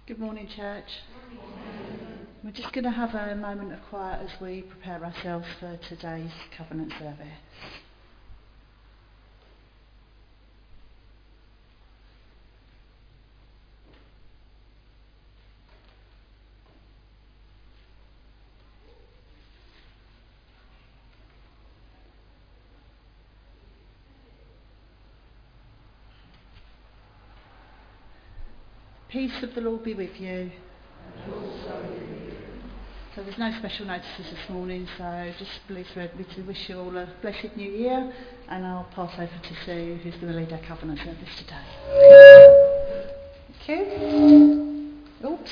Good morning, church. We're just going to have a moment of quiet as we prepare ourselves for today's covenant service. Peace of the Lord be with you. So there's no special notices this morning, so just please read me to wish you all a blessed new year, and I'll pass over to Sue, who's going to lead our covenant service today. Thank you. Oops.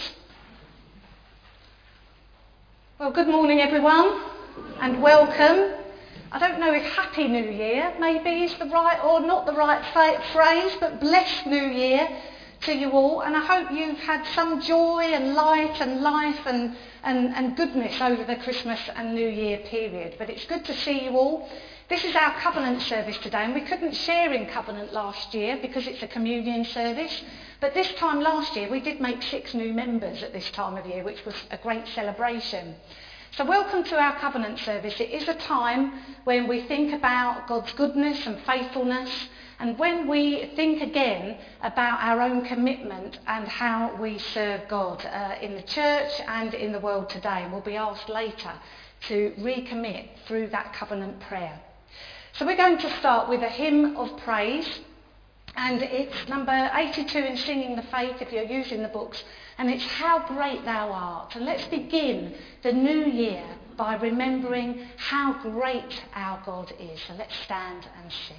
Well, good morning everyone, and welcome. I don't know if Happy New Year maybe is the right or not the right phrase, but blessed New Year to you all, and I hope you've had some joy and light and life and goodness over the Christmas and New Year period. But it's good to see you all. This is our covenant service today, and we couldn't share in covenant last year because it's a communion service, but this time last year we did make 6 new members at this time of year, which was a great celebration. So welcome to our covenant service. It is a time when we think about God's goodness and faithfulness, and when we think again about our own commitment and how we serve God in the church and in the world today. And we'll be asked later to recommit through that covenant prayer. So we're going to start with a hymn of praise, and it's number 82 in Singing the Faith if you're using the books, and it's How Great Thou Art. And let's begin the new year by remembering how great our God is. So let's stand and sing.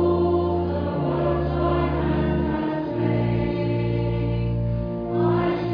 I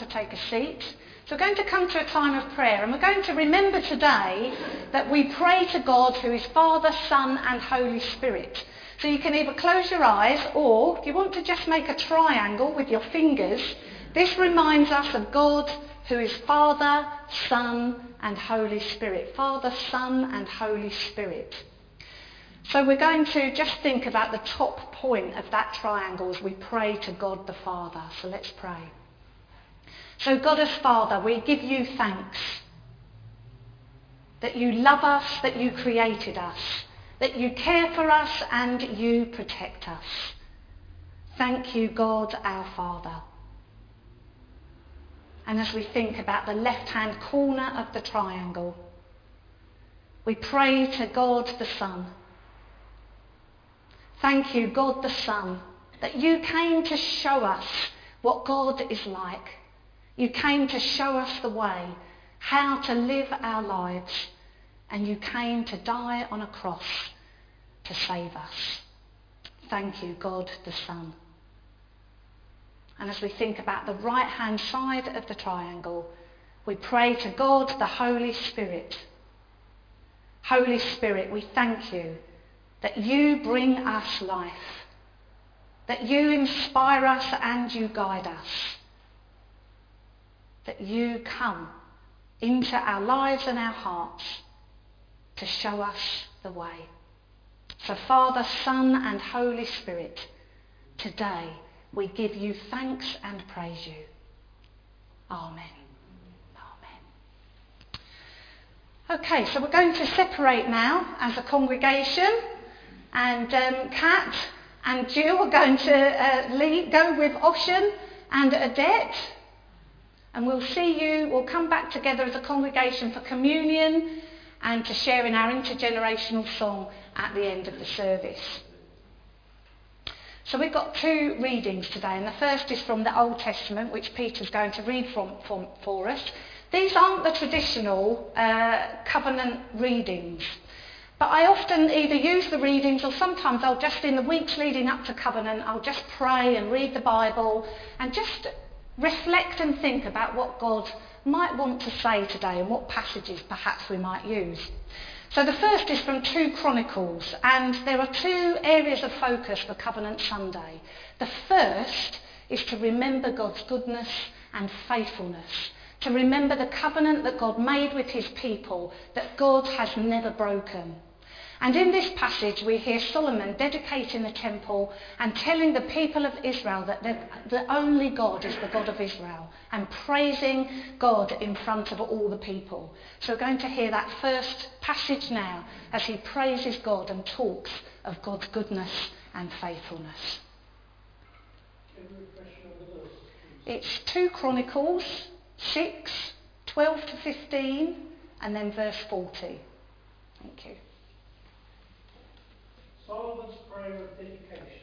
to take a seat. So we're going to come to a time of prayer, and we're going to remember today that we pray to God who is Father, Son and Holy Spirit. So you can either close your eyes, or if you want to just make a triangle with your fingers, this reminds us of God who is Father, Son and Holy Spirit. Father, Son and Holy Spirit. So we're going to just think about the top point of that triangle as we pray to God the Father. So let's pray. So God as Father, we give you thanks that you love us, that you created us, that you care for us and you protect us. Thank you, God our Father. And as we think about the left-hand corner of the triangle, we pray to God the Son. Thank you, God the Son, that you came to show us what God is like. You came to show us the way, how to live our lives, and you came to die on a cross to save us. Thank you, God the Son. And as we think about the right-hand side of the triangle, we pray to God the Holy Spirit. Holy Spirit, we thank you that you bring us life, that you inspire us and you guide us, that you come into our lives and our hearts to show us the way. So Father, Son and Holy Spirit, today we give you thanks and praise you. Amen. Amen. Okay, so we're going to separate now as a congregation, and Kat and Jill are going to go with Ocean and Odette, and we'll come back together as a congregation for communion and to share in our intergenerational song at the end of the service. So we've got two readings today, and the first is from the Old Testament, which Peter's going to read for us. These aren't the traditional covenant readings, but I often either use the readings, or sometimes I'll just, in the weeks leading up to covenant, I'll just pray and read the Bible and just reflect and think about what God might want to say today and what passages perhaps we might use. So the first is from 2 Chronicles, and there are two areas of focus for Covenant Sunday. The first is to remember God's goodness and faithfulness, to remember the covenant that God made with his people, that God has never broken. And in this passage we hear Solomon dedicating the temple and telling the people of Israel that the only God is the God of Israel, and praising God in front of all the people. So we're going to hear that first passage now as he praises God and talks of God's goodness and faithfulness. It's 2 Chronicles 6, 12 to 15, and then verse 40. Thank you. Solomon's prayer of dedication.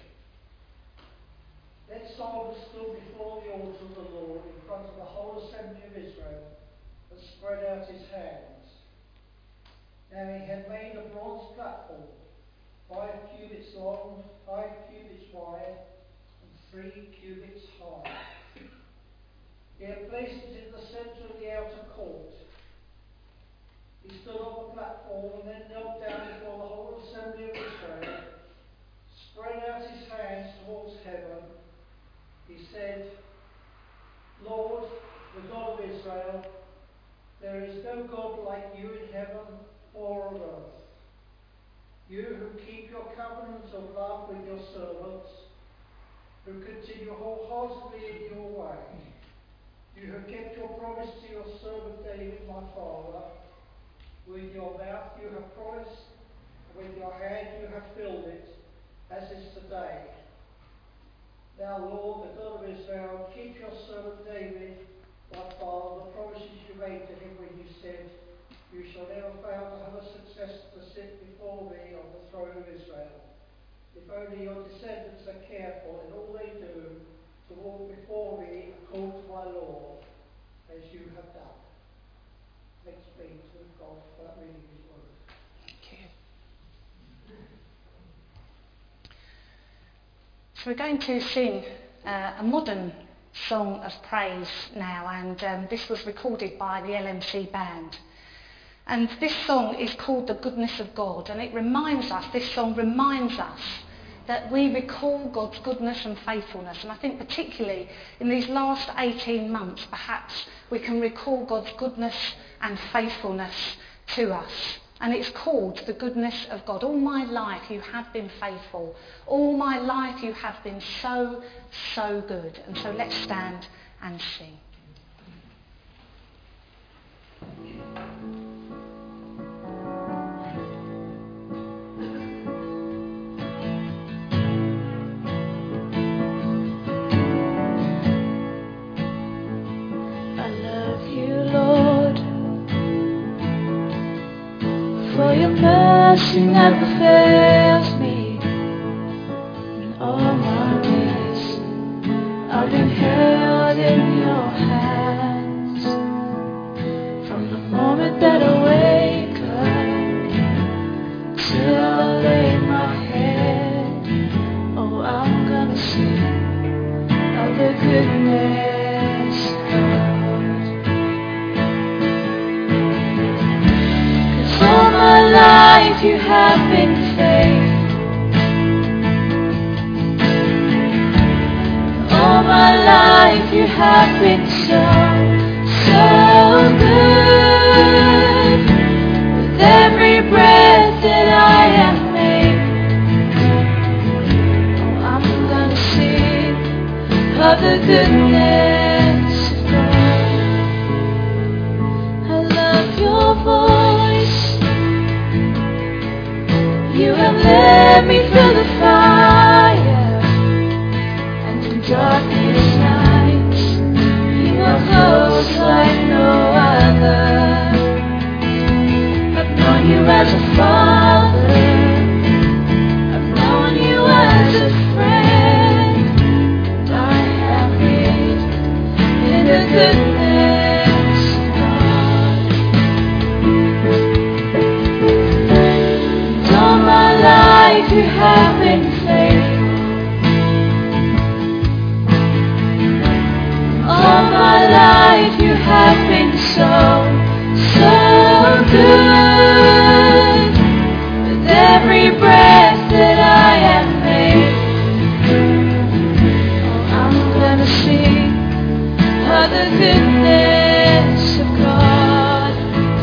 Then Solomon stood before the altar of the Lord in front of the whole assembly of Israel and spread out his hands. Now he had made a bronze platform, 5 cubits long, 5 cubits wide, and 3 cubits high. He had placed it in the centre of the outer court. He stood on the platform and then knelt down before the whole assembly of Israel, spread out his hands towards heaven. He said, Lord, the God of Israel, there is no God like you in heaven or on earth. You who keep your covenant of love with your servants, who continue wholeheartedly in your way. You have kept your promise to your servant David, my father. With your mouth you have promised, and with your hand you have filled it, as is today. Now, Lord, the God of Israel, keep your servant David, my father, the promises you made to him when you said, you shall never fail to have a successor to sit before me on the throne of Israel. If only your descendants are careful in all they do to walk before me according to my law, as you have done. Thanks be to God for that reading his word. Thank you. So we're going to sing a modern song of praise now, and this was recorded by the LMC band. And this song is called The Goodness of God, and this song reminds us that we recall God's goodness and faithfulness. And I think particularly in these last 18 months, perhaps we can recall God's goodness and faithfulness to us. And it's called The Goodness of God. All my life you have been faithful. All my life you have been so, so good. And so let's stand and sing. For your mercy never fails me. In all my days I've been held in your hands. From the moment that I wake up till I lay my head, oh, I'm gonna sing of the goodness of God. All my life you have been faithful. All my life you have been so, so good. With every breath that I am able, oh, I'm gonna sing of the goodness of God. I love your voice. You have led me through the fire and in darkest nights. You are close like no other. I've known you as a father. I've known you as a friend. And I have lived in the goodness of God. All my life you have been faithful. All my life you have been so, so good. With every breath that I am made, oh, I'm gonna sing of the goodness of God.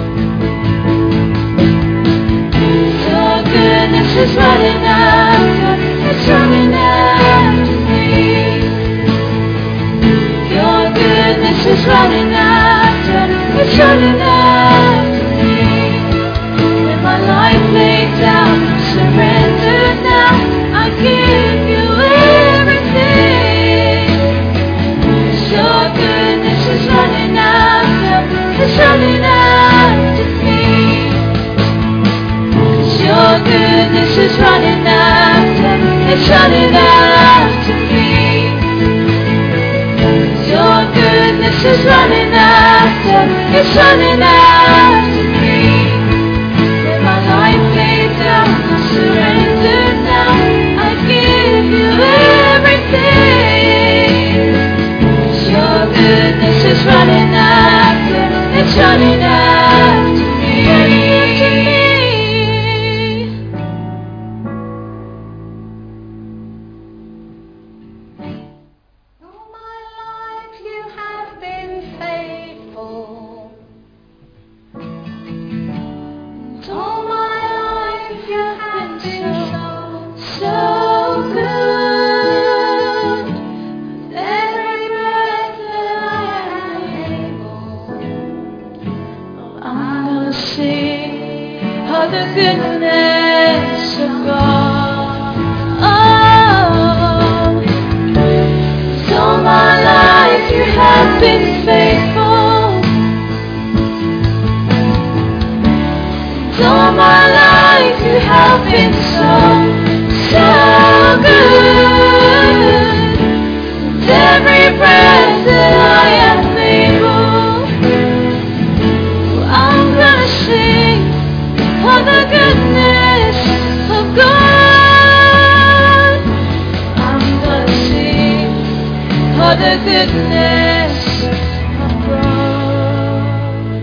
Your goodness is running after, it's running after me. Your goodness is running after, it's running after me. With my life laid down, surrendered now, I give you everything. Your goodness is running after, it's running after me. Your goodness is running after, it's running after me. Your goodness is running after, it's running after me. With my life laid down, I surrender now, I give you everything. Your goodness is running after, it's running after me. the goodness of God.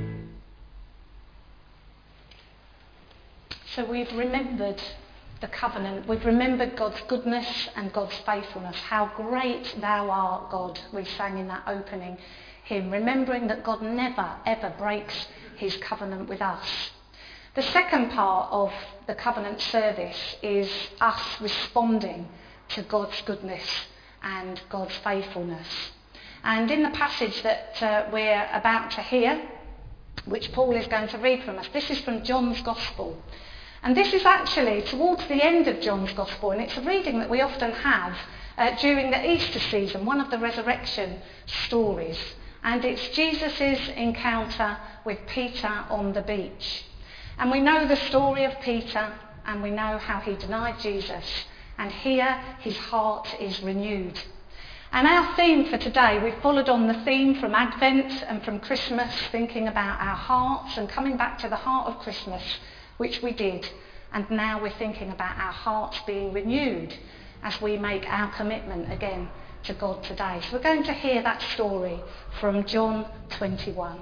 So we've remembered the covenant. We've remembered God's goodness and God's faithfulness. How great thou art, God, we sang in that opening hymn, remembering that God never, ever breaks his covenant with us. The second part of the covenant service is us responding to God's goodness and God's faithfulness. And in the passage that we're about to hear, which Paul is going to read from us, this is from John's Gospel. And this is actually towards the end of John's Gospel, and it's a reading that we often have during the Easter season, one of the resurrection stories. And it's Jesus' encounter with Peter on the beach. And we know the story of Peter, and we know how he denied Jesus. And here his heart is renewed. And our theme for today, we've followed on the theme from Advent and from Christmas, thinking about our hearts and coming back to the heart of Christmas, which we did. And now we're thinking about our hearts being renewed as we make our commitment again to God today. So we're going to hear that story from John 21.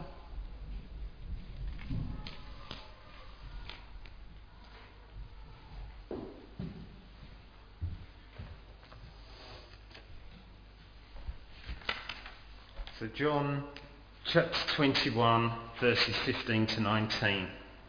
So John chapter 21, verses 15 to 19.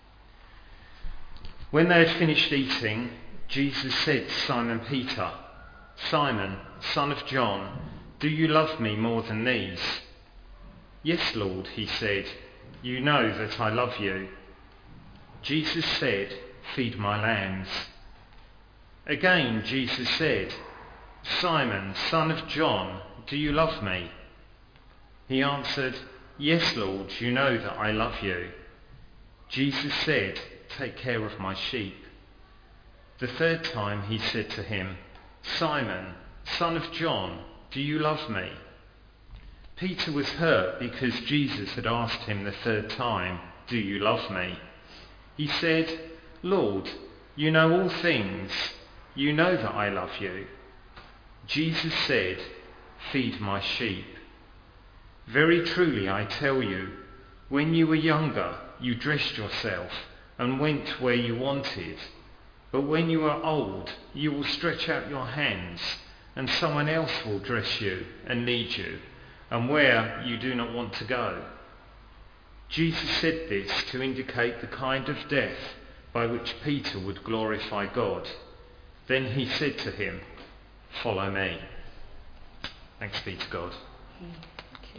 When they had finished eating, Jesus said to Simon Peter, "Simon, son of John, do you love me more than these?" "Yes, Lord," he said, "you know that I love you." Jesus said, "Feed my lambs." Again Jesus said, "Simon, son of John, do you love me?" He answered, "Yes, Lord, you know that I love you." Jesus said, "Take care of my sheep." The third time he said to him, "Simon, son of John, do you love me?" Peter was hurt because Jesus had asked him the third time, "Do you love me?" He said, "Lord, you know all things. You know that I love you." Jesus said, "Feed my sheep. Very truly I tell you, when you were younger, you dressed yourself and went where you wanted. But when you are old, you will stretch out your hands, and someone else will dress you and lead you, and where you do not want to go." Jesus said this to indicate the kind of death by which Peter would glorify God. Then he said to him, "Follow me." Thanks be to God. Thank you.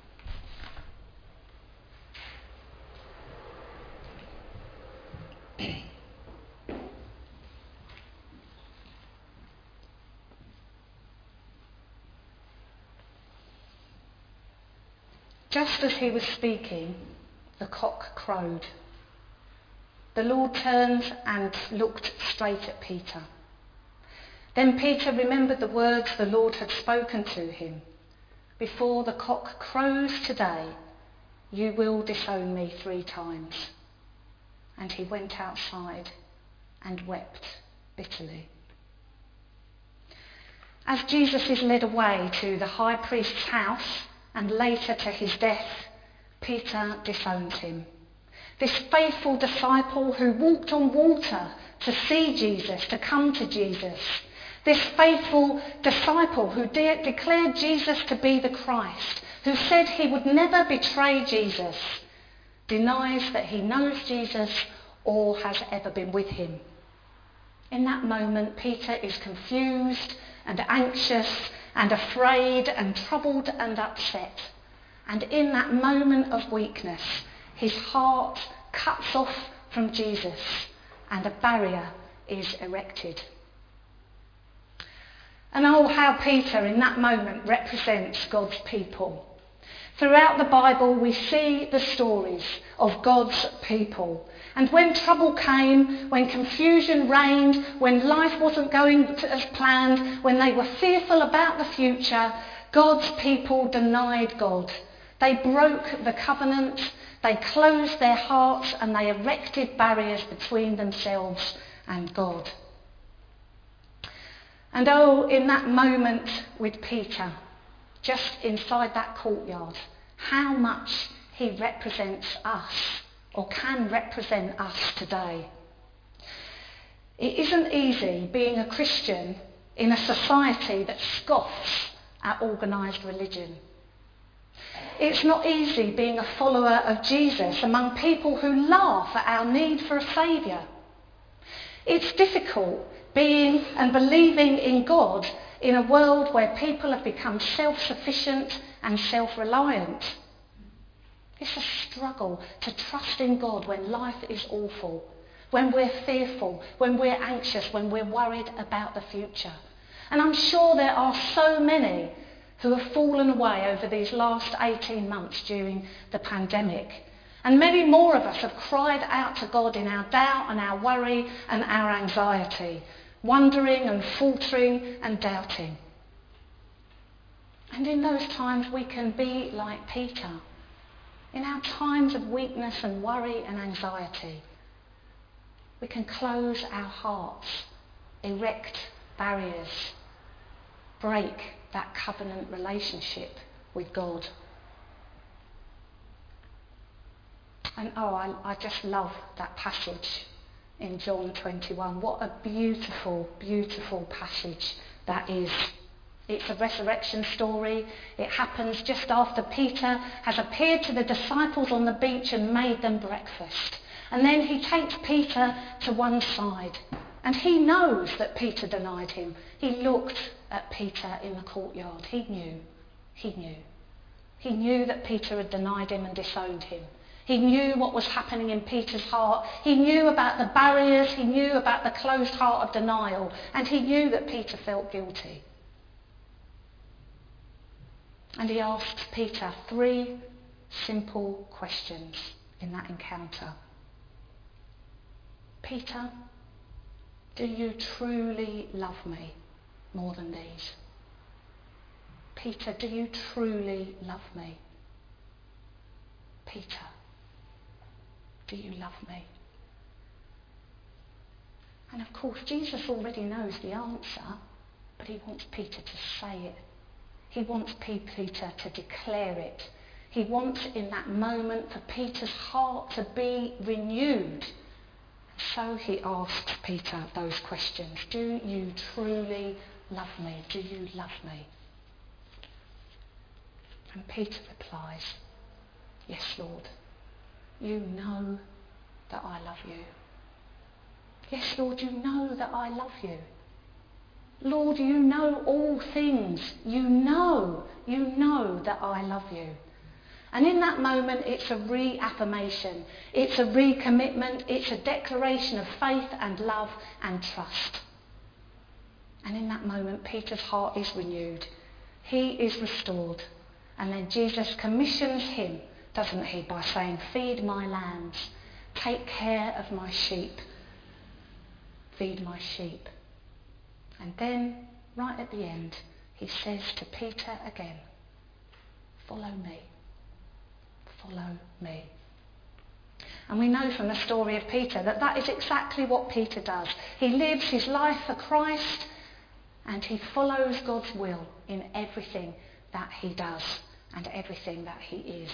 Just as he was speaking, the cock crowed. The Lord turned and looked straight at Peter. Then Peter remembered the words the Lord had spoken to him. "Before the cock crows today, you will disown me 3 times." And he went outside and wept bitterly. As Jesus is led away to the high priest's house and later to his death, Peter disowns him. This faithful disciple who walked on water to see Jesus, to come to Jesus. This faithful disciple who declared Jesus to be the Christ, who said he would never betray Jesus, denies that he knows Jesus or has ever been with him. In that moment, Peter is confused and anxious and afraid and troubled and upset. And in that moment of weakness, his heart cuts off from Jesus and a barrier is erected. And oh, how Peter in that moment represents God's people. Throughout the Bible, we see the stories of God's people. And when trouble came, when confusion reigned, when life wasn't going as planned, when they were fearful about the future, God's people denied God. They broke the covenant, they closed their hearts, and they erected barriers between themselves and God. And oh, in that moment with Peter, just inside that courtyard, how much he represents us, or can represent us today. It isn't easy being a Christian in a society that scoffs at organised religion. It's not easy being a follower of Jesus among people who laugh at our need for a saviour. It's difficult being and believing in God in a world where people have become self-sufficient and self-reliant. It's a struggle to trust in God when life is awful, when we're fearful, when we're anxious, when we're worried about the future. And I'm sure there are so many who have fallen away over these last 18 months during the pandemic. And many more of us have cried out to God in our doubt and our worry and our anxiety, wondering and faltering and doubting. And in those times we can be like Peter. In our times of weakness and worry and anxiety, we can close our hearts, erect barriers, break that covenant relationship with God. And I just love that passage in John 21. What a beautiful, beautiful passage that is. It's a resurrection story. It happens just after Peter has appeared to the disciples on the beach and made them breakfast. And then he takes Peter to one side. And he knows that Peter denied him. He looked at Peter in the courtyard. He knew. He knew. He knew that Peter had denied him and disowned him. He knew what was happening in Peter's heart. He knew about the barriers. He knew about the closed heart of denial. And he knew that Peter felt guilty. And he asked Peter 3 simple questions in that encounter. Peter, do you truly love me more than these? Peter, do you truly love me? Peter, do you love me? And of course, Jesus already knows the answer, but he wants Peter to say it. He wants Peter to declare it. He wants in that moment for Peter's heart to be renewed. So he asks Peter those questions. Do you truly love me? Do you love me? And Peter replies, yes, Lord, you know that I love you. Yes, Lord, you know that I love you. Lord, you know all things. You know that I love you. And in that moment, it's a reaffirmation. It's a recommitment. It's a declaration of faith and love and trust. And in that moment, Peter's heart is renewed. He is restored. And then Jesus commissions him, doesn't he, by saying, feed my lambs, take care of my sheep, feed my sheep. And then, right at the end, he says to Peter again, follow me, follow me. And we know from the story of Peter that that is exactly what Peter does. He lives his life for Christ and he follows God's will in everything that he does and everything that he is.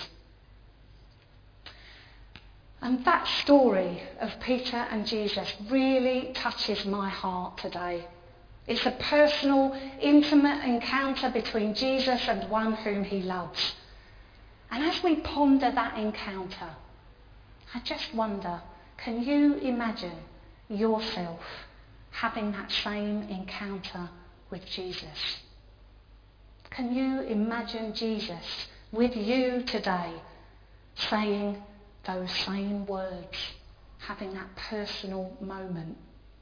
And that story of Peter and Jesus really touches my heart today. It's a personal, intimate encounter between Jesus and one whom he loves. And as we ponder that encounter, I just wonder, can you imagine yourself having that same encounter with Jesus? Can you imagine Jesus with you today saying those same words, having that personal moment?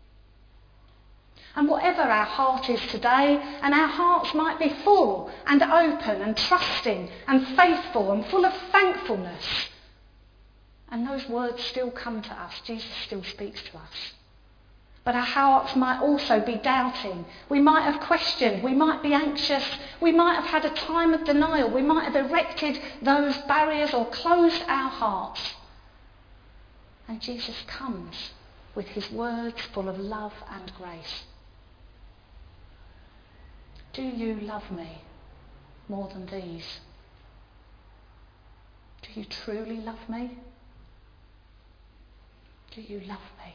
And whatever our heart is today, and our hearts might be full and open and trusting and faithful and full of thankfulness, and those words still come to us, Jesus still speaks to us. But our hearts might also be doubting. We might have questioned. We might be anxious. We might have had a time of denial. We might have erected those barriers or closed our hearts. And Jesus comes with his words full of love and grace. Do you love me? more than these? Do you truly love me? Do you love me?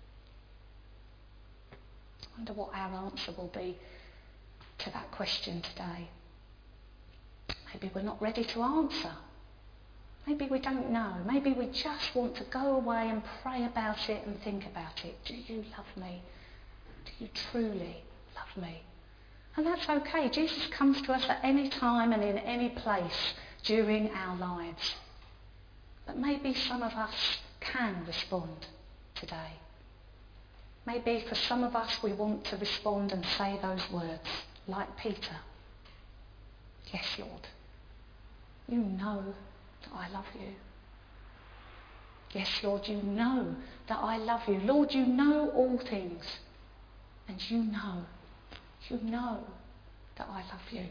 I wonder what our answer will be to that question today. Maybe we're not ready to answer. Maybe we don't know. Maybe we just want to go away and pray about it and think about it. Do you love me? Do you truly love me? And that's okay. Jesus comes to us at any time and in any place during our lives. But maybe some of us can respond today. Maybe for some of us we want to respond and say those words, like Peter. Yes, Lord, you know that I love you. Yes, Lord, you know that I love you. Lord, you know all things. And you know that I love you.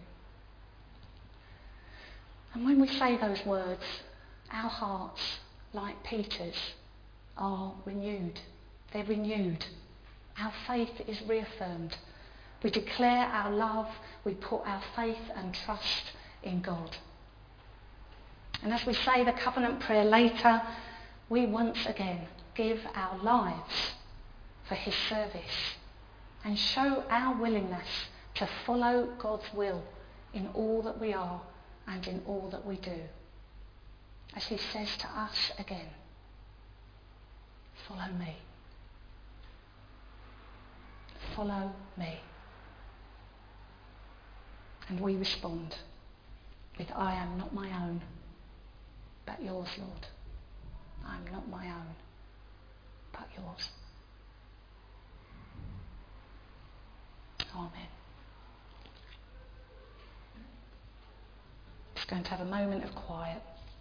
And when we say those words, our hearts, like Peter's, are renewed. They're renewed. Our faith is reaffirmed. We declare our love. We put our faith and trust in God. And as we say the covenant prayer later, we once again give our lives for his service and show our willingness to follow God's will in all that we are and in all that we do. As he says to us again, follow me. Follow me. And we respond with, I am not my own, but yours, Lord. I am not my own, but yours. Amen. Just going to have a moment of quiet.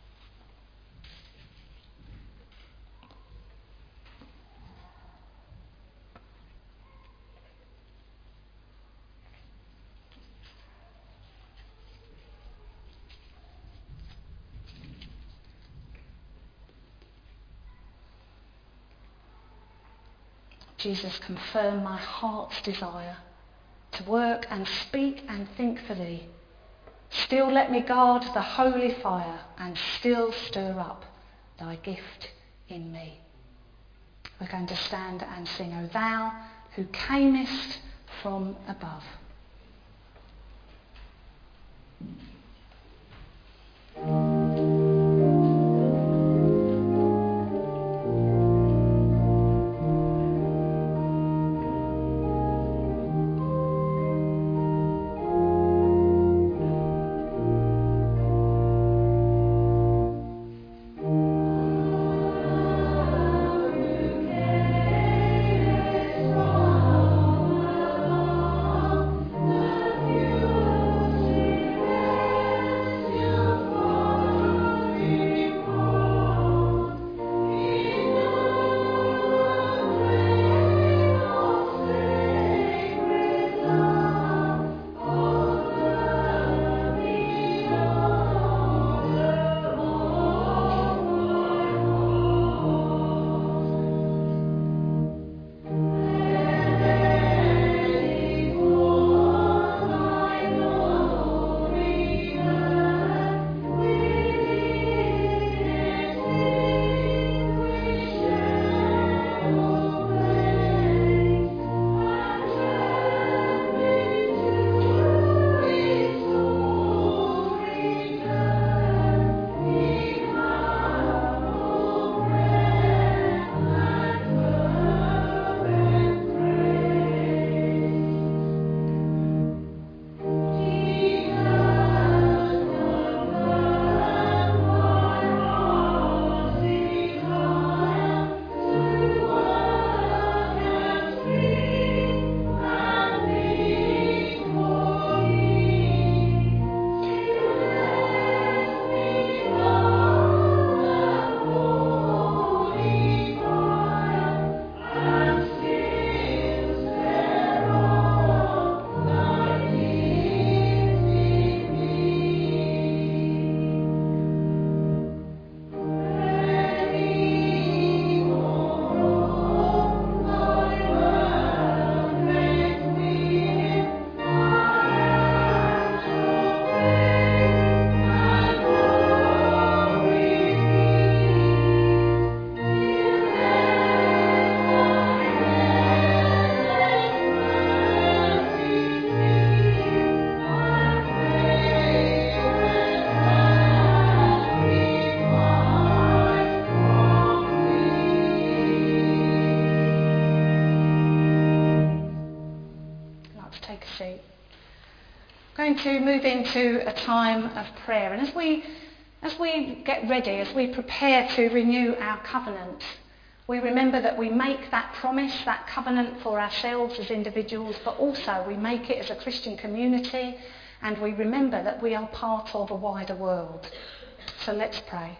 Jesus, confirm my heart's desire to work and speak and think for thee. Still let me guard the holy fire and still stir up thy gift in me. We're going to stand and sing, O thou who camest from above. going to move into a time of prayer. And as we get ready, as we prepare to renew our covenant, we remember that we make that promise, that covenant for ourselves as individuals, but also we make it as a Christian community, and we remember that we are part of a wider world. So let's pray.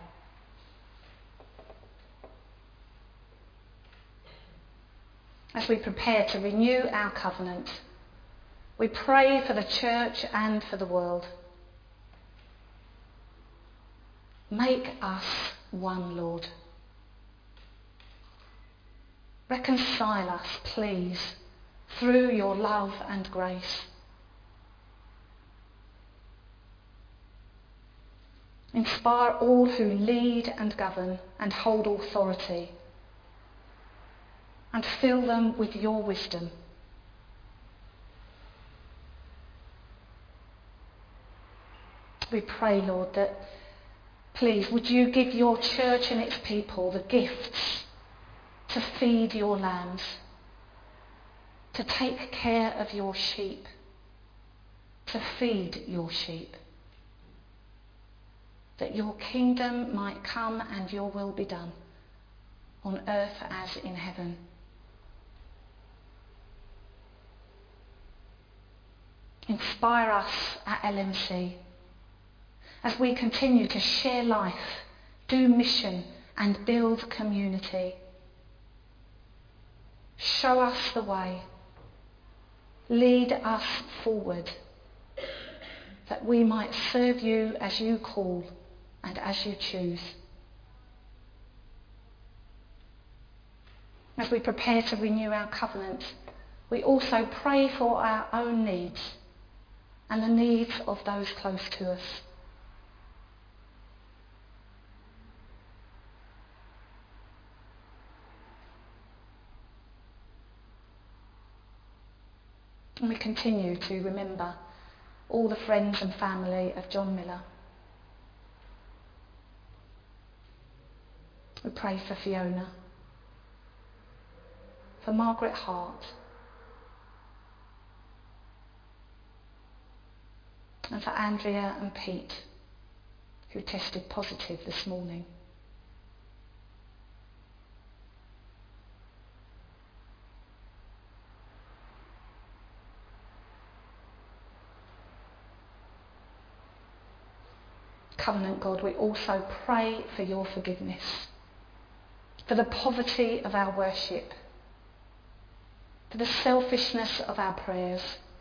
As we prepare to renew our covenant, we pray for the church and for the world. Make us one, Lord. Reconcile us, please, through your love and grace. Inspire all who lead and govern and hold authority, and fill them with your wisdom. We pray, Lord, that please would you give your church and its people the gifts to feed your lambs, to take care of your sheep, to feed your sheep, that your kingdom might come and your will be done on earth as in heaven. Inspire us at LMC as we continue to share life, do mission and build community. Show us the way. Lead us forward, that we might serve you as you call and as you choose. As we prepare to renew our covenant, we also pray for our own needs and the needs of those close to us. And we continue to remember all the friends and family of John Miller. We pray for Fiona, for Margaret Hart, and for Andrea and Pete, who tested positive this morning. Covenant God, we also pray for your forgiveness, for the poverty of our worship, for the selfishness of our prayers,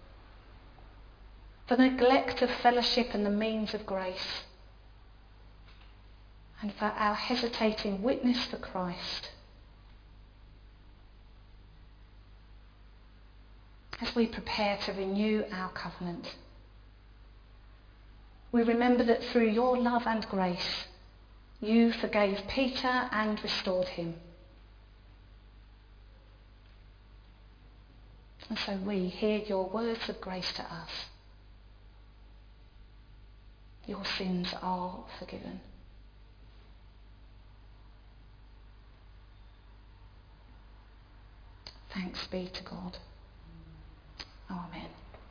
for the neglect of fellowship and the means of grace, and for our hesitating witness for Christ. As we prepare to renew our covenant, we remember that through your love and grace, you forgave Peter and restored him. And so we hear your words of grace to us. Your sins are forgiven. Thanks be to God. Amen.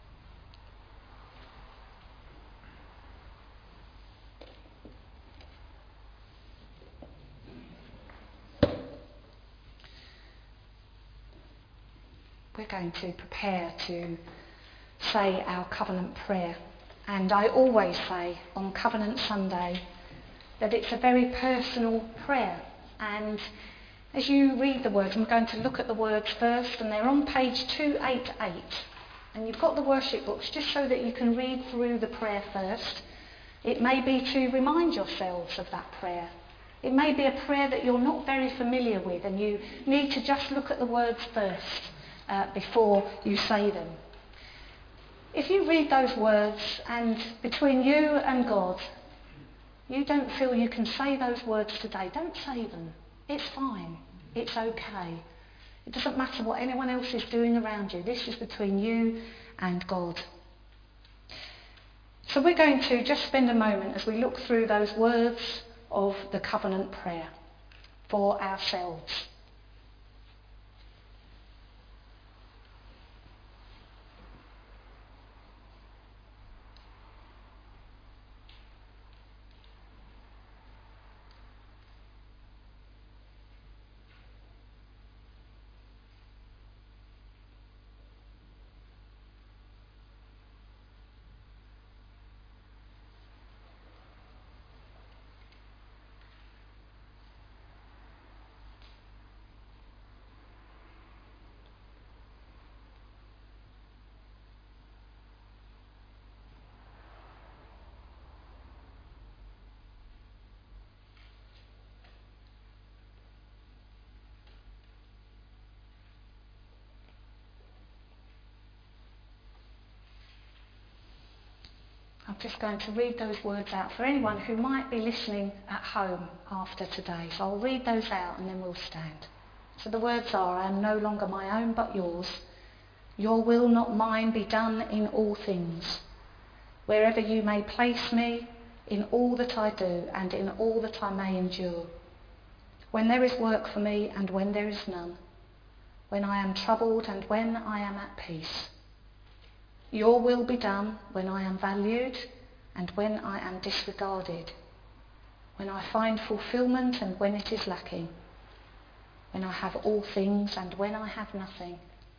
We're going to prepare to say our covenant prayer. And I always say on Covenant Sunday that it's a very personal prayer. And as you read the words, I'm going to look at the words first, and they're on page 288. And you've got the worship books just so that you can read through the prayer first. It may be to remind yourselves of that prayer. It may be a prayer that you're not very familiar with, and you need to just look at the words first before you say them. If you read those words and between you and God, you don't feel you can say those words today, don't say them. It's fine. It's okay. It doesn't matter what anyone else is doing around you. This is between you and God. So we're going to just spend a moment as we look through those words of the covenant prayer for ourselves. I'm just going to read those words out for anyone who might be listening at home after today. So I'll read those out and then we'll stand. So the words are, I am no longer my own but yours. Your will, not mine, be done in all things. Wherever you may place me, in all that I do and in all that I may endure. When there is work for me and when there is none. When I am troubled and when I am at peace. Your will be done when I am valued and when I am disregarded. When I find fulfilment and when it is lacking. When I have all things and when I have nothing.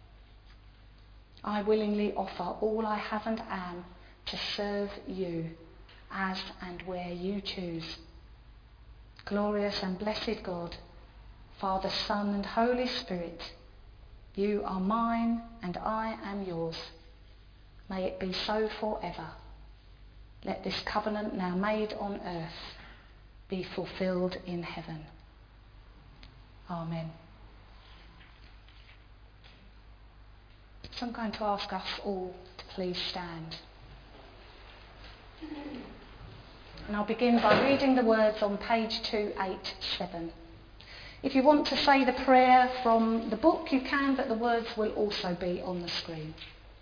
I willingly offer all I have and am to serve you as and where you choose. Glorious and blessed God, Father, Son and Holy Spirit, you are mine and I am yours. May it be so forever. Let this covenant now made on earth be fulfilled in heaven. Amen. So I'm going to ask us all to please stand. And I'll begin by reading the words on page 287. If you want to say the prayer from the book, you can, but the words will also be on the screen.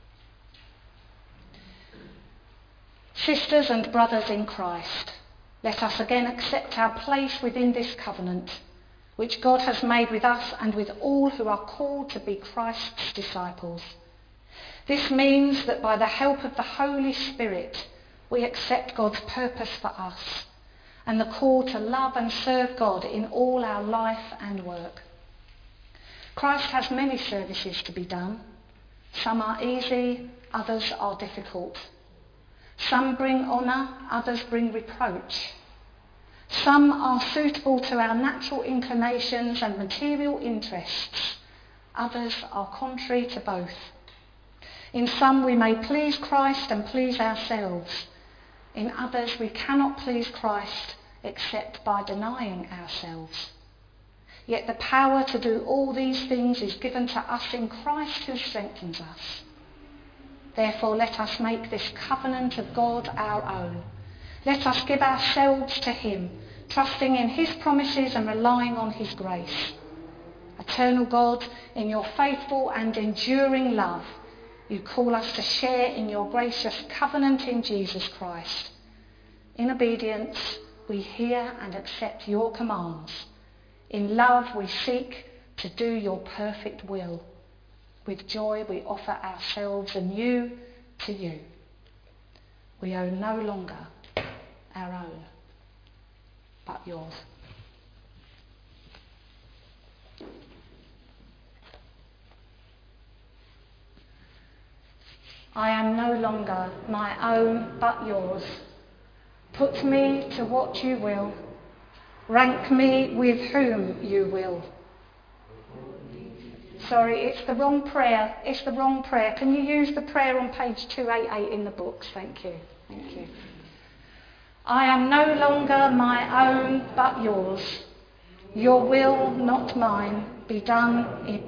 Sisters and brothers in Christ, let us again accept our place within this covenant, which God has made with us and with all who are called to be Christ's disciples. This means that by the help of the Holy Spirit, we accept God's purpose for us and the call to love and serve God in all our life and work. Christ has many services to be done. Some are easy, others are difficult. Some bring honour, others bring reproach. Some are suitable to our natural inclinations and material interests. Others are contrary to both. In some we may please Christ and please ourselves. In others we cannot please Christ except by denying ourselves. Yet the power to do all these things is given to us in Christ who strengthens us. Therefore let us make this covenant of God our own. Let us give ourselves to him, trusting in his promises and relying on his grace. Eternal God, in your faithful and enduring love, you call us to share in your gracious covenant in Jesus Christ. In obedience, we hear and accept your commands. In love, we seek to do your perfect will. With joy, we offer ourselves anew to you. We are no longer our own, but yours. I am no longer my own, but yours. Put me to what you will. Rank me with whom you will. Sorry, it's the wrong prayer. It's the wrong prayer. Can you use the prayer on page 288 in the books? Thank you. Thank you. I am no longer my own, but yours. Your will, not mine, be done in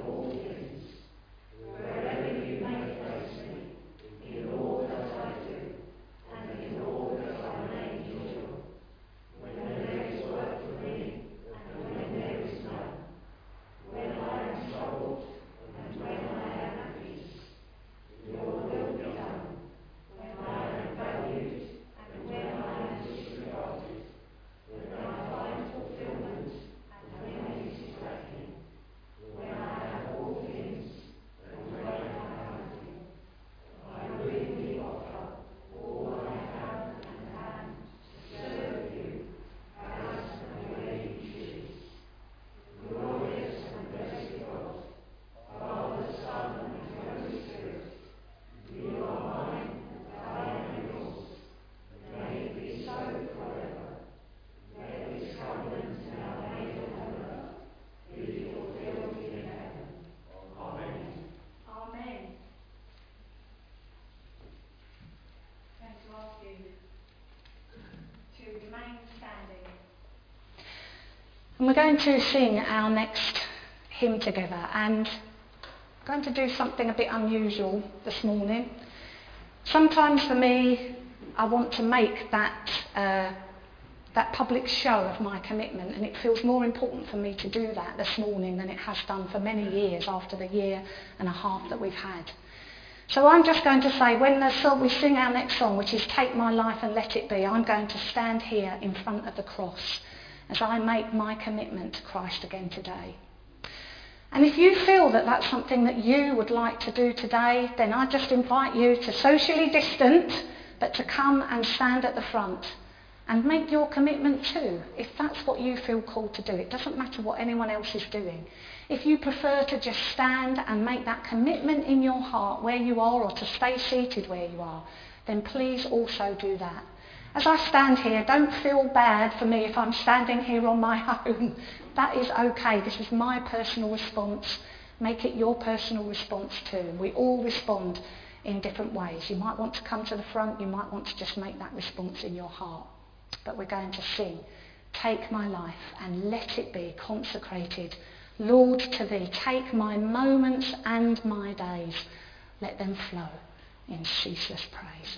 And we're going to sing our next hymn together, and I'm going to do something a bit unusual this morning. Sometimes for me, I want to make that public show of my commitment, and it feels more important for me to do that this morning than it has done for many years after the year and a half that we've had. So I'm just going to say, when we sing our next song, which is Take My Life and Let It Be, I'm going to stand here in front of the cross as I make my commitment to Christ again today. And if you feel that that's something that you would like to do today, then I just invite you to socially distant, but to come and stand at the front and make your commitment too, if that's what you feel called to do. It doesn't matter what anyone else is doing. If you prefer to just stand and make that commitment in your heart where you are, or to stay seated where you are, then please also do that. As I stand here, don't feel bad for me if I'm standing here on my own. That is okay. This is my personal response. Make it your personal response too. We all respond in different ways. You might want to come to the front. You might want to just make that response in your heart. But we're going to sing, Take My Life and Let It Be consecrated, Lord, to Thee. Take my moments and my days. Let them flow in ceaseless praise.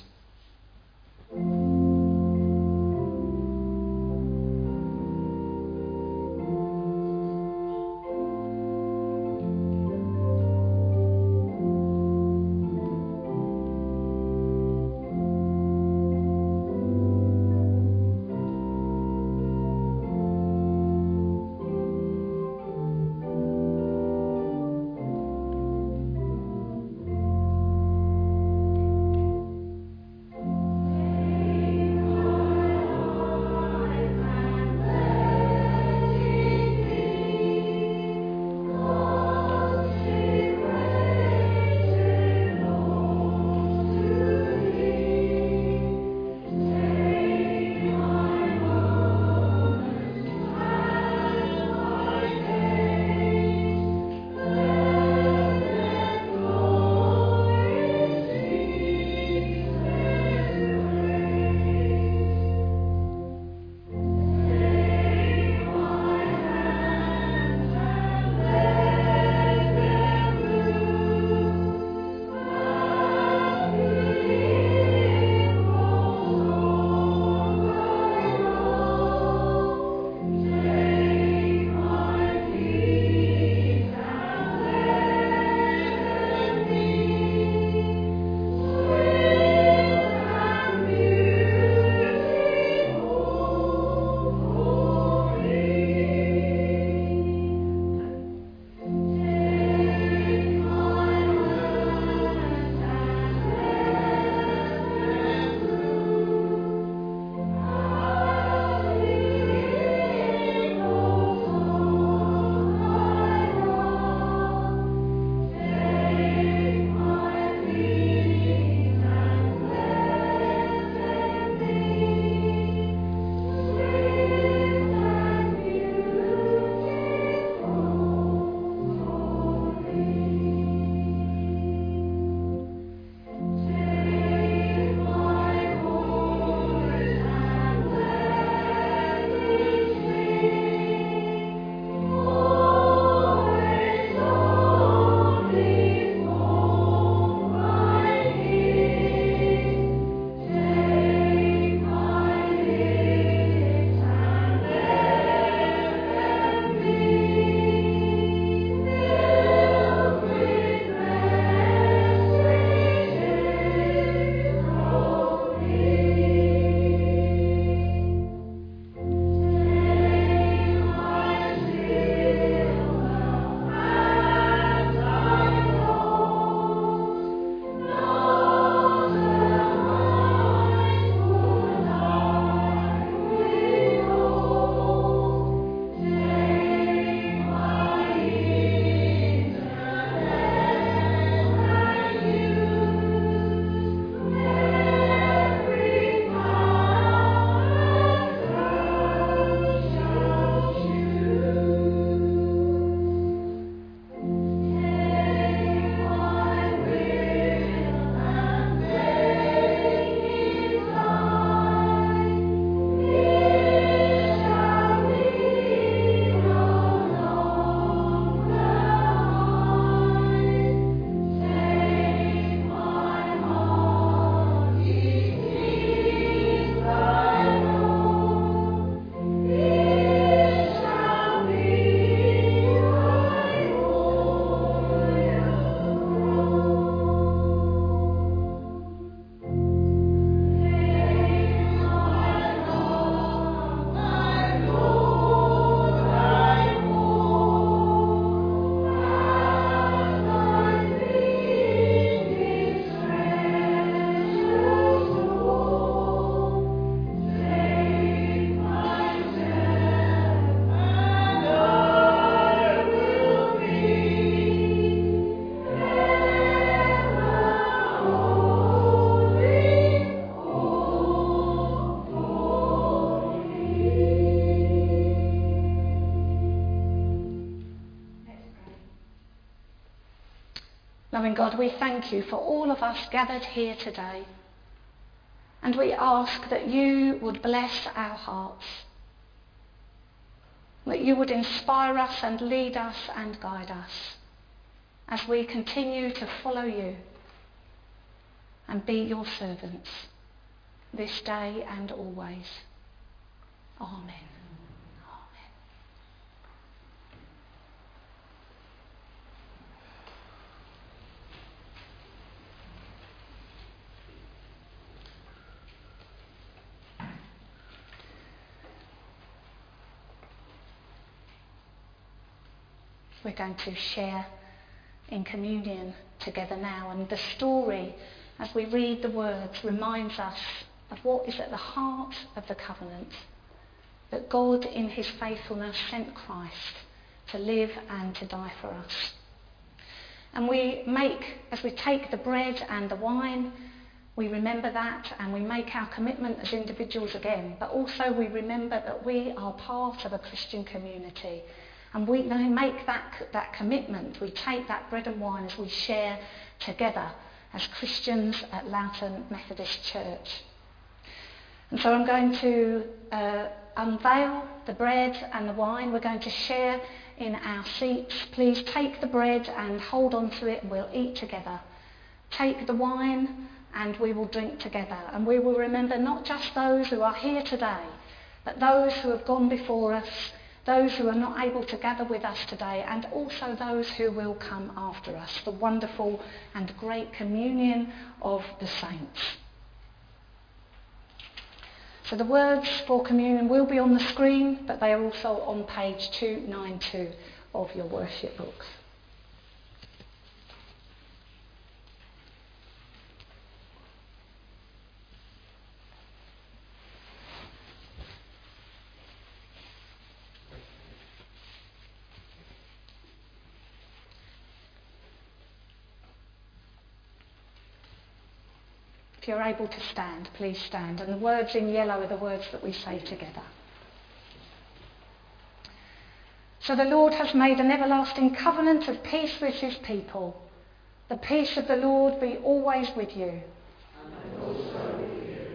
Loving God, we thank you for all of us gathered here today. And we ask that you would bless our hearts, that you would inspire us and lead us and guide us as we continue to follow you and be your servants this day and always. Amen. We're going to share in communion together now, and the story, as we read the words, reminds us of what is at the heart of the covenant, that God in his faithfulness sent Christ to live and to die for us. And as we take the bread and the wine, we remember that and we make our commitment as individuals again, but also we remember that we are part of a Christian community. And we make that commitment. We take that bread and wine as we share together as Christians at Loughton Methodist Church. And so I'm going to unveil the bread and the wine. We're going to share in our seats. Please take the bread and hold on to it, and we'll eat together. Take the wine and we will drink together. And we will remember not just those who are here today, but those who have gone before us, those who are not able to gather with us today, and also those who will come after us, the wonderful and great communion of the saints. So the words for communion will be on the screen, but they are also on page 292 of your worship books. If you're able to stand, please stand. And the words in yellow are the words that we say together. So the Lord has made an everlasting covenant of peace with his people. The peace of the Lord be always with you. And also with you.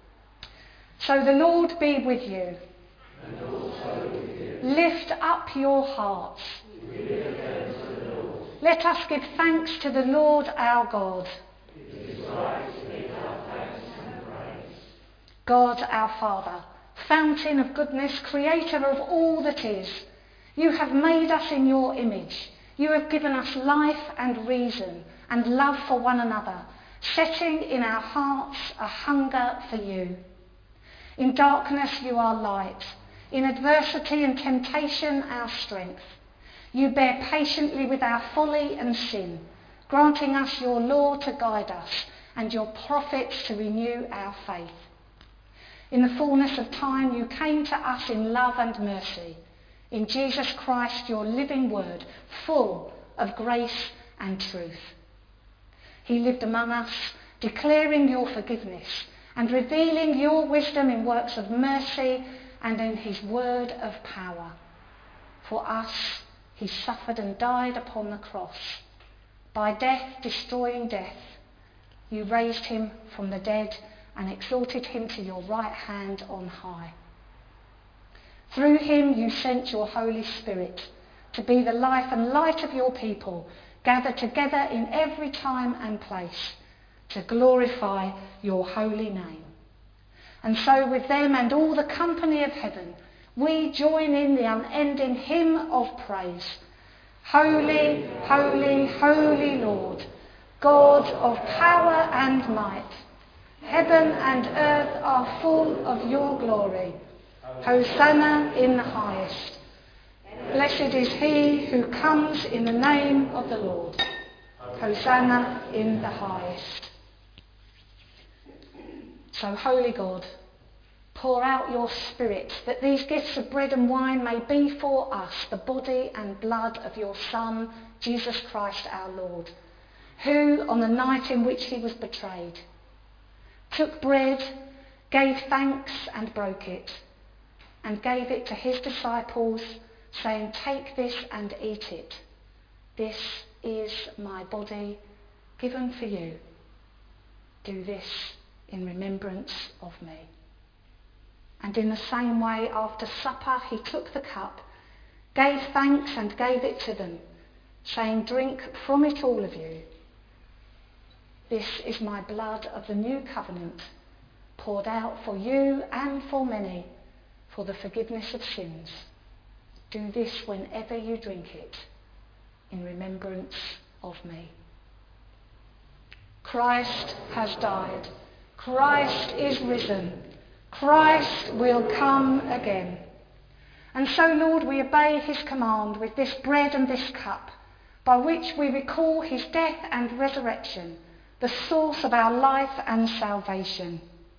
So the Lord be with you. And also with you. Lift up your hearts. We lift them to the Lord. Let us give thanks to the Lord our God. It is right to give our thanks and praise. God our Father, fountain of goodness, creator of all that is, you have made us in your image. You have given us life and reason and love for one another, setting in our hearts a hunger for you. In darkness you are light, in adversity and temptation our strength. You bear patiently with our folly and sin, granting us your law to guide us and your prophets to renew our faith. In the fullness of time you came to us in love and mercy, in Jesus Christ, your living word, full of grace and truth. He lived among us, declaring your forgiveness and revealing your wisdom in works of mercy and in his word of power. For us, he suffered and died upon the cross. By death, destroying death, you raised him from the dead and exalted him to your right hand on high. Through him you sent your Holy Spirit to be the life and light of your people, gathered together in every time and place to glorify your holy name. And so with them and all the company of heaven, we join in the unending hymn of praise. Holy, holy, holy Lord, God of power and might. Heaven and earth are full of your glory. Hosanna in the highest. Blessed is he who comes in the name of the Lord. Hosanna in the highest. So, holy God, pour out your Spirit, that these gifts of bread and wine may be for us the body and blood of your Son, Jesus Christ our Lord, who, on the night in which he was betrayed, took bread, gave thanks and broke it, and gave it to his disciples, saying, "Take this and eat it. This is my body given for you. Do this in remembrance of me. And in the same way, after supper, he took the cup, gave thanks and gave it to them, saying, "Drink from it, all of you. This is my blood of the new covenant, poured out for you and for many for the forgiveness of sins. Do this whenever you drink it, in remembrance of me." Christ has died. Christ is risen. Christ will come again. And so, Lord, we obey his command with this bread and this cup, by which we recall his death and resurrection, the source of our life and salvation.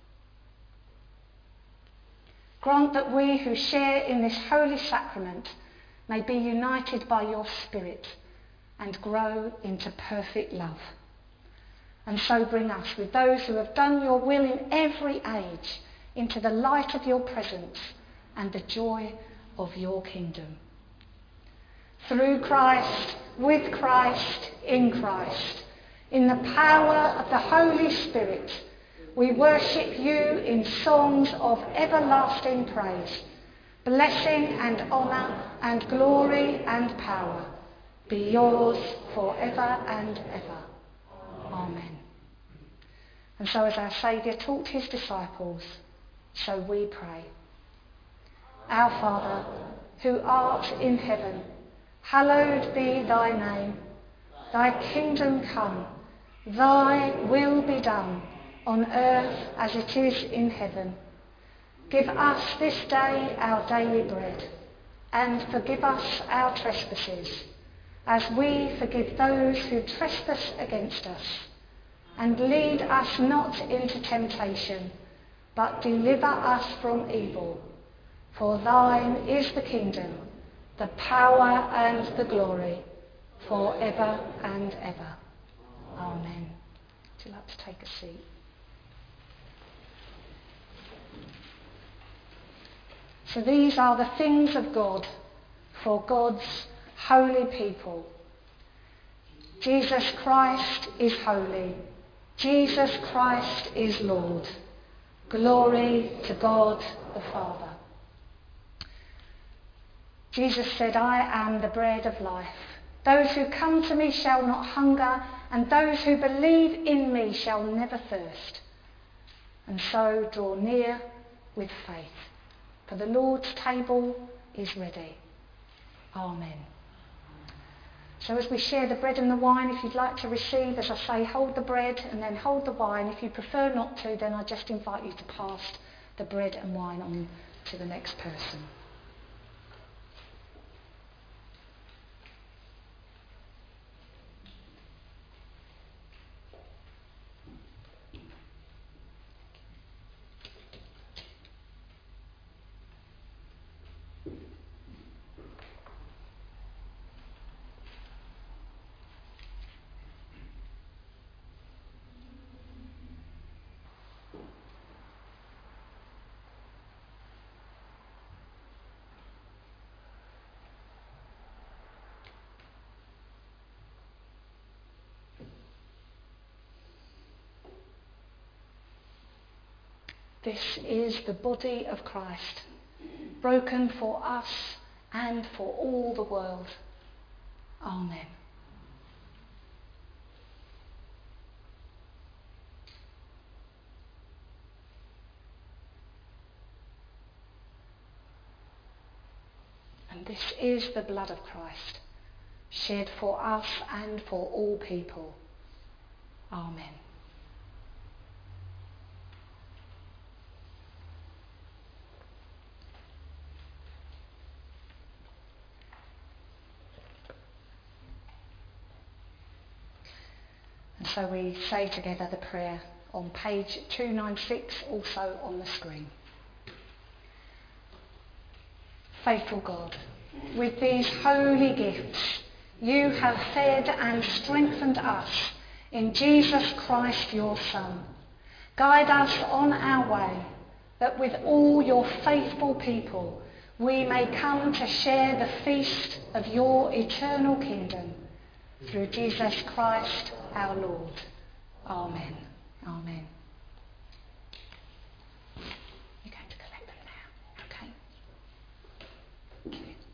Grant that we who share in this holy sacrament may be united by your Spirit and grow into perfect love. And so bring us, with those who have done your will in every age, into the light of your presence and the joy of your kingdom. Through Christ, with Christ, in Christ, in the power of the Holy Spirit, we worship you in songs of everlasting praise. Blessing and honour and glory and power be yours forever and ever. Amen. And so, as our Saviour taught his disciples, so we pray. Our Father, who art in heaven, hallowed be thy name. Thy kingdom come, thy will be done, on earth as it is in heaven. Give us this day our daily bread, and forgive us our trespasses, as we forgive those who trespass against us. And lead us not into temptation, but deliver us from evil. For thine is the kingdom, the power and the glory, forever and ever. Amen. Would you like to take a seat? So these are the things of God for God's holy people. Jesus Christ is holy. Jesus Christ is Lord. Glory to God the Father. Jesus said, "I am the bread of life. Those who come to me shall not hunger, and those who believe in me shall never thirst." And so draw near with faith, for the Lord's table is ready. Amen. So as we share the bread and the wine, if you'd like to receive, as I say, hold the bread and then hold the wine. If you prefer not to, then I just invite you to pass the bread and wine on to the next person. This is the body of Christ, broken for us and for all the world. Amen. And this is the blood of Christ, shed for us and for all people. Amen. And so we say together the prayer on page 296, also on the screen. Faithful God, with these holy gifts, you have fed and strengthened us in Jesus Christ, your Son. Guide us on our way, that with all your faithful people we may come to share the feast of your eternal kingdom. Through Jesus Christ our Lord. Amen. Amen. You're going to collect them now, okay? Okay.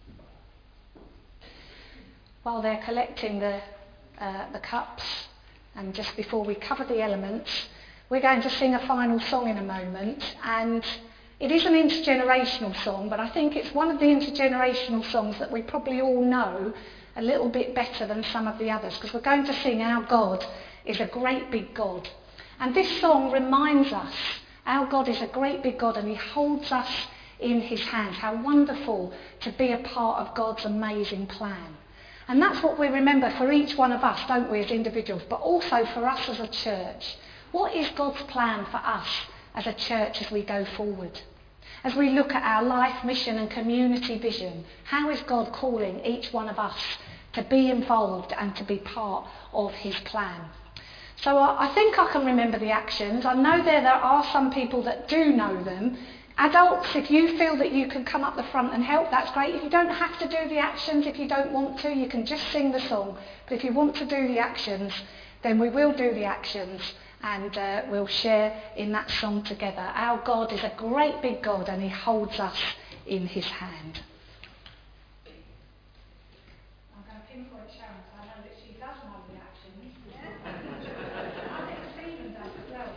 While they're collecting the cups, and just before we cover the elements, we're going to sing a final song in a moment, and it is an intergenerational song, but I think it's one of the intergenerational songs that we probably all know a little bit better than some of the others, because we're going to sing Our God is a Great Big God. And this song reminds us our God is a great big God and he holds us in his hands. How wonderful to be a part of God's amazing plan. And that's what we remember for each one of us, don't we, as individuals, but also for us as a church. What is God's plan for us as a church as we go forward? As we look at our life, mission and community vision, how is God calling each one of us to be involved and to be part of his plan? So I think I can remember the actions. I know there are some people that do know them. Adults, if you feel that you can come up the front and help, that's great. If you don't have to do the actions, if you don't want to, you can just sing the song. But if you want to do the actions, then we will do the actions. And we'll share in that song together. Our God is a great big God and he holds us in his hand. I'm going to pinpoint Sharon so I know that she does know the actions. I think Stephen does as well.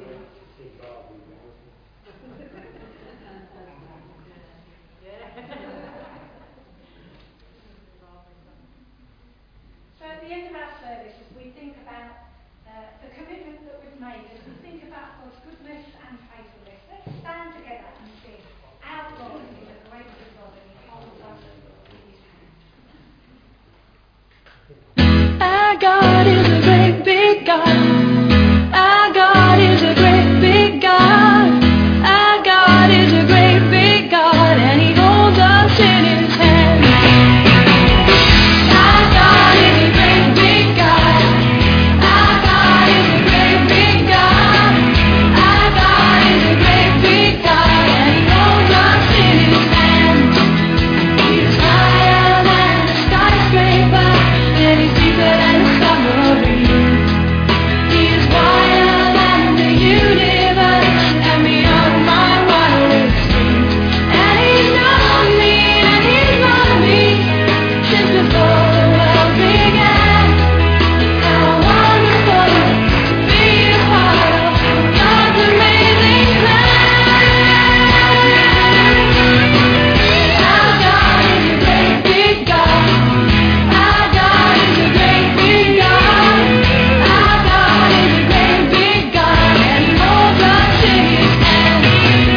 So at the end of our service, as we think about the commitment that we've made, as we think about God's goodness and faithfulness, let's stand together and sing, Our God is a great big God and he holds us in his hand. Our God is a great big God. Our God is a great big God. Our God is a great big God and he holds us in his hand. Our God is a great big God. Our God is a great big God. Our God is a great big God and he holds us in his hand. He is higher than the skyscraper and he's deeper than the submarine. He is wider than the universe and beyond my wildest dreams. And he's known me and he's loved me since before the world began. How wonderful to be a part of God's amazing plan. Our God is a great big God. Our God is a great big God. Our God is a great big God and he holds us in his hand.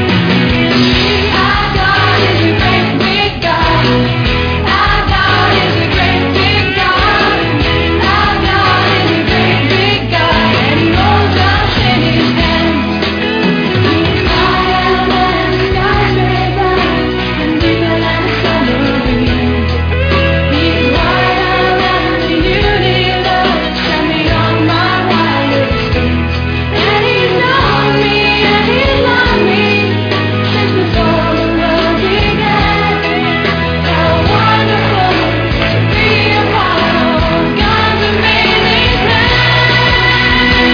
Our God is a great big God. Our God is a great big God. Our God is a great big God and he holds us in his hand. He's higher than the skyscraper and deeper than the submarine. He's wider than the universe and beyond my wildest dreams. And he's known me and he's loved me since before the world began. How wonderful to be a part of God's amazing plan.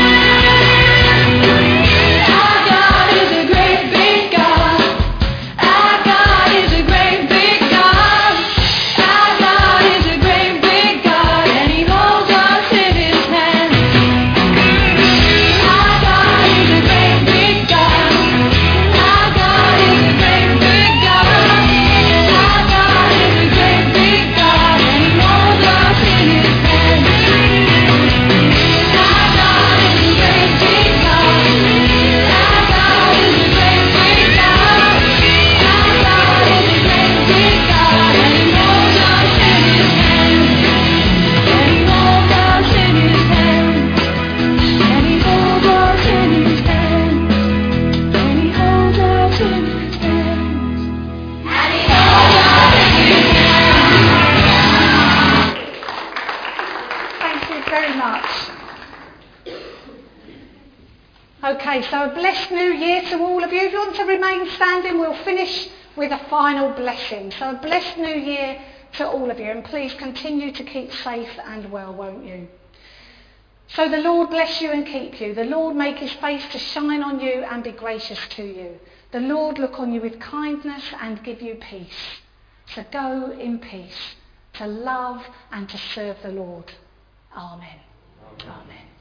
Our God is a great big God. Our God is a great big God. Our God is a great big God and he holds us in his hand. Our God is a great big God. Our God is a great big God. Our God is a great big God and he holds us in his hand. Our God is a great big God. Our God is a great big God. Our God is a great big God and he holds us in his hand. And he holds us in his hand. And he holds us in his hand. And he holds us in his hand. And he holds us in his hand. Thank you very much. Okay, so a blessed new year to all of you. If you want to remain standing, we'll finish with a final blessing. So a blessed new year to all of you, and please continue to keep safe and well, won't you? So the Lord bless you and keep you. The Lord make his face to shine on you and be gracious to you. The Lord look on you with kindness and give you peace. So go in peace to love and to serve the Lord. Amen. Amen.